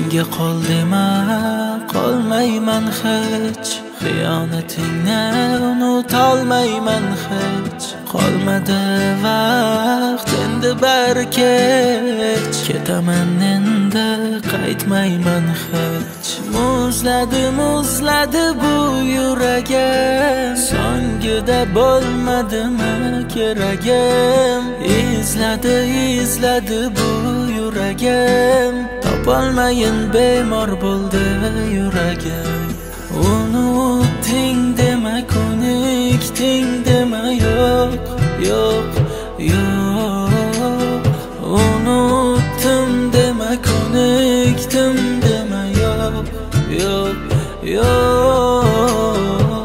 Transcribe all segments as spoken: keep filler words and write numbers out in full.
menga qol dema, qolmayman hech. Xiyonatingni unutolmayman hech. Qolmadi vaqt, endi bari kech. Ketaman endi, qaytmayman hech. Muzladi, muzladi bu yuragim, so'ngida bo'lmadimi keragim? Izladi, izladi bu yuragim, topolmayin bemor bo'ldi yuragim. Unutding dema, ko'nikding dema, yo'q, yo'q, yo'q. Unutdim dema, ko'nikdim dema, yo'q, yo'q, yo'q.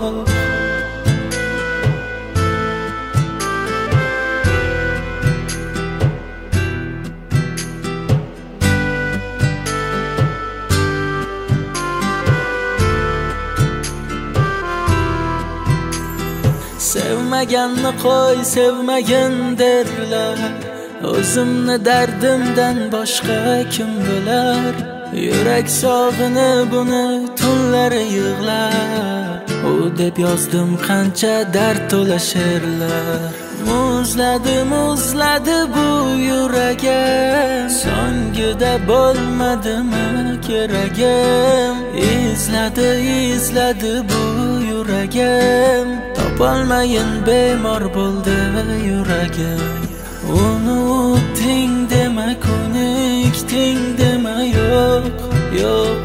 Sevmaganni qo'y, sevmagin derlar. O'zimni dardimdan boshqa kim bilar? Yurak sog'inib buni tunlari yig'lar. U deb yozdim qancha dard to'la she'rlar. Muzladi, muzladi bu yuragim, so'ngida bo'lmadimi keragim? Izladi, izladi bu yuragim, topolmayin bemor bo'ldi yuragim. Unutding dema, ko'nikding dema, yo'q, yo'q,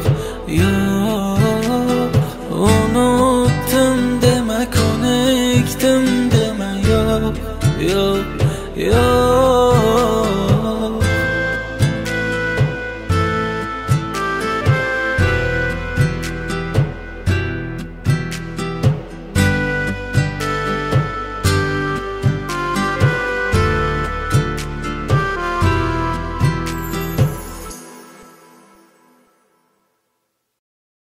yo'q. Unutdim dema, ko'nikdim